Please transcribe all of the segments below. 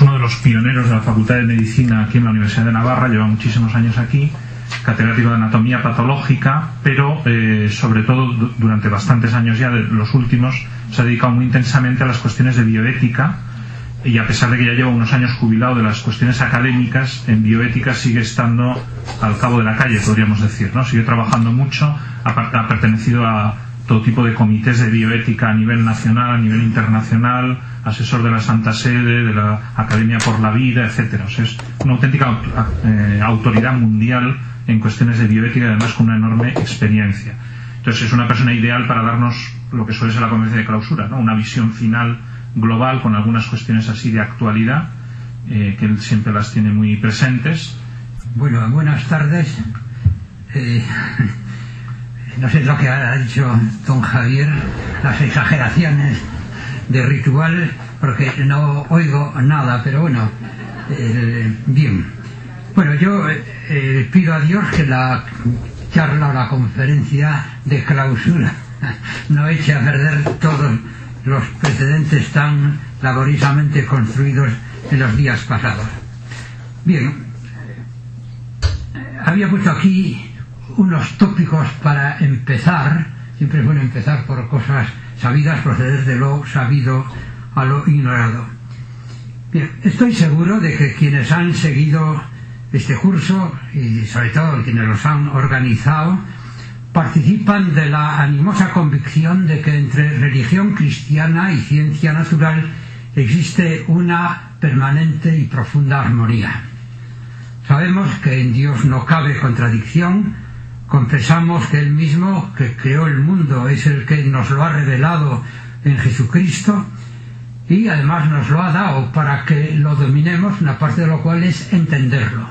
uno de los pioneros de la Facultad de Medicina aquí en la Universidad de Navarra, lleva muchísimos años aquí, catedrático de anatomía patológica, pero sobre todo durante bastantes años ya, de los últimos, se ha dedicado muy intensamente a las cuestiones de bioética, y a pesar de que ya lleva unos años jubilado de las cuestiones académicas, en bioética sigue estando al cabo de la calle, podríamos decir, ¿no? Sigue trabajando mucho, ha pertenecido a todo tipo de comités de bioética a nivel nacional, a nivel internacional, asesor de la Santa Sede, de la Academia por la Vida, etcétera. O sea, es una auténtica autoridad mundial en cuestiones de bioética, además con una enorme experiencia. Entonces es una persona ideal para darnos lo que suele ser la conferencia de clausura, ¿no? Una visión final global con algunas cuestiones así de actualidad, que él siempre las tiene muy presentes. Bueno, buenas tardes. No sé lo que ha dicho don Javier, las exageraciones de ritual, porque no oigo nada, pero bueno, bien. Bueno, yo pido a Dios que la charla o la conferencia de clausura no eche a perder todos los precedentes tan laboriosamente construidos en los días pasados. Bien, había puesto aquí unos tópicos para empezar. Siempre es bueno empezar por cosas sabidas, proceder de lo sabido a lo ignorado. Bien, estoy seguro de que quienes han seguido este curso, y sobre todo quienes los han organizado, participan de la animosa convicción de que entre religión cristiana y ciencia natural existe una permanente y profunda armonía. Sabemos que en Dios no cabe contradicción, confesamos que Él mismo, que creó el mundo, es el que nos lo ha revelado en Jesucristo, y además nos lo ha dado para que lo dominemos, una parte de lo cual es entenderlo.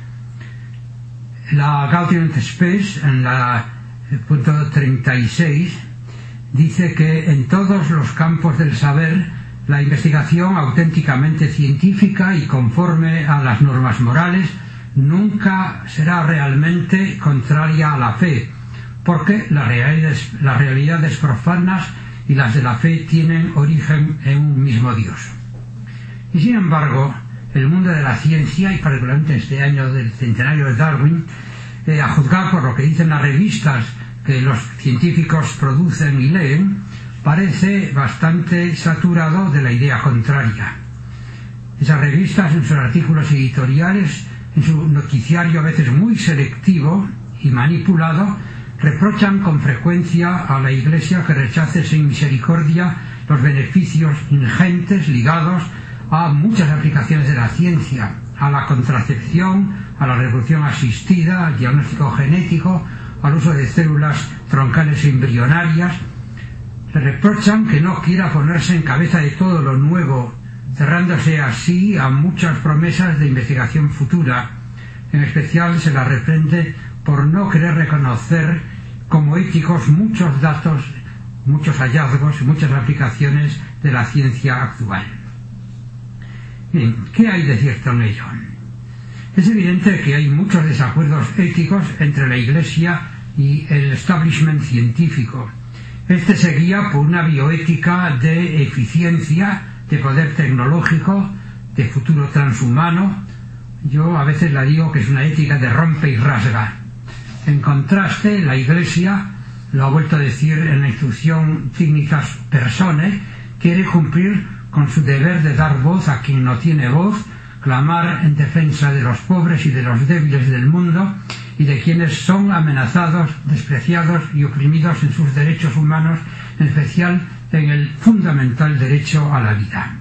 La Gaudium et Spes, en la punto 36, dice que en todos los campos del saber la investigación auténticamente científica y conforme a las normas morales nunca será realmente contraria a la fe, porque las realidades profanas y las de la fe tienen origen en un mismo Dios. Y sin embargo, el mundo de la ciencia, y particularmente este año del centenario de Darwin, a juzgar por lo que dicen las revistas que los científicos producen y leen, parece bastante saturado de la idea contraria. Esas revistas, en sus artículos editoriales, en su noticiario a veces muy selectivo y manipulado, reprochan con frecuencia a la Iglesia que rechace sin misericordia los beneficios ingentes ligados a muchas aplicaciones de la ciencia, a la contracepción, a la reproducción asistida, al diagnóstico genético, al uso de células troncales embrionarias. Le reprochan que no quiera ponerse en cabeza de todo lo nuevo, cerrándose así a muchas promesas de investigación futura. En especial se la reprende por no querer reconocer como éticos muchos datos, muchos hallazgos y muchas aplicaciones de la ciencia actual. Bien, ¿qué hay de cierto en ello? Es evidente que hay muchos desacuerdos éticos entre la Iglesia y el establishment científico. Este se guía por una bioética de eficiencia, de poder tecnológico, de futuro transhumano. Yo a veces la digo que es una ética de rompe y rasga. En contraste, la Iglesia, lo ha vuelto a decir en la instrucción Dignitas Personae, quiere cumplir con su deber de dar voz a quien no tiene voz, clamar en defensa de los pobres y de los débiles del mundo y de quienes son amenazados, despreciados y oprimidos en sus derechos humanos, en especial en el fundamental derecho a la vida.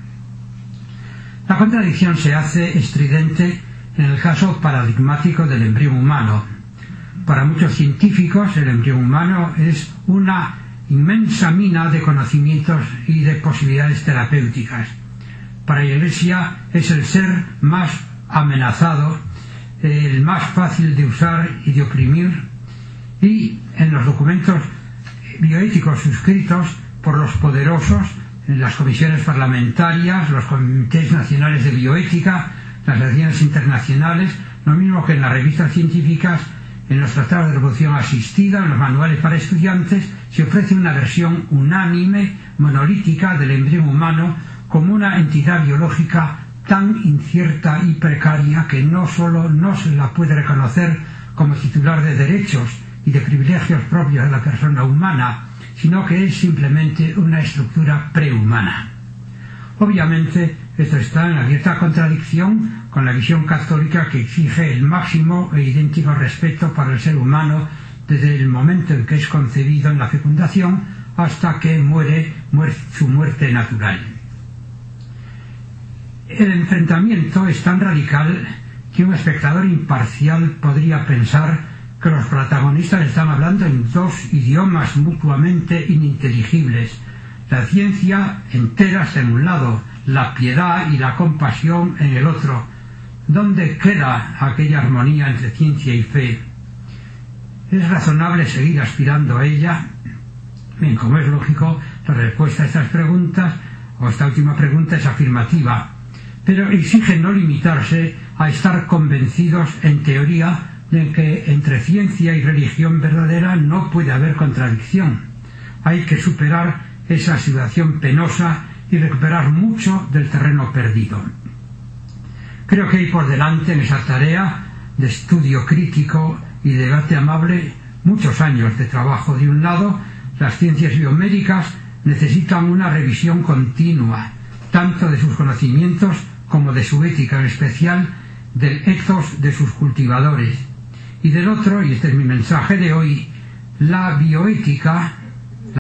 La contradicción se hace estridente en el caso paradigmático del embrión humano. Para muchos científicos, el embrión humano es una inmensa mina de conocimientos y de posibilidades terapéuticas. Para la Iglesia es el ser más amenazado, el más fácil de usar y de oprimir, y en los documentos bioéticos suscritos por los poderosos, en las comisiones parlamentarias, los comités nacionales de bioética, las asociaciones internacionales, lo mismo que en las revistas científicas, en los tratados de reproducción asistida, en los manuales para estudiantes, se ofrece una versión unánime, monolítica del embrión humano como una entidad biológica tan incierta y precaria que no solo no se la puede reconocer como titular de derechos y de privilegios propios de la persona humana, sino que es simplemente una estructura prehumana. Obviamente, esto está en abierta contradicción con la visión católica que exige el máximo e idéntico respeto para el ser humano desde el momento en que es concebido en la fecundación hasta que muere su muerte natural. El enfrentamiento es tan radical que un espectador imparcial podría pensar que los protagonistas están hablando en dos idiomas mutuamente ininteligibles, la ciencia enteras en un lado, la piedad y la compasión en el otro. ¿Dónde queda aquella armonía entre ciencia y fe? ¿Es razonable seguir aspirando a ella? Bien, como es lógico, la respuesta a estas preguntas, o esta última pregunta, es afirmativa, pero exige no limitarse a estar convencidos en teoría de que entre ciencia y religión verdadera no puede haber contradicción. Hay que superar esa situación penosa y recuperar mucho del terreno perdido. Creo que hay por delante en esa tarea de estudio crítico y debate amable muchos años de trabajo. De un lado, las ciencias biomédicas necesitan una revisión continua, tanto de sus conocimientos como de su ética, en especial del ethos de sus cultivadores. Y del otro, y este es mi mensaje de hoy, la bioética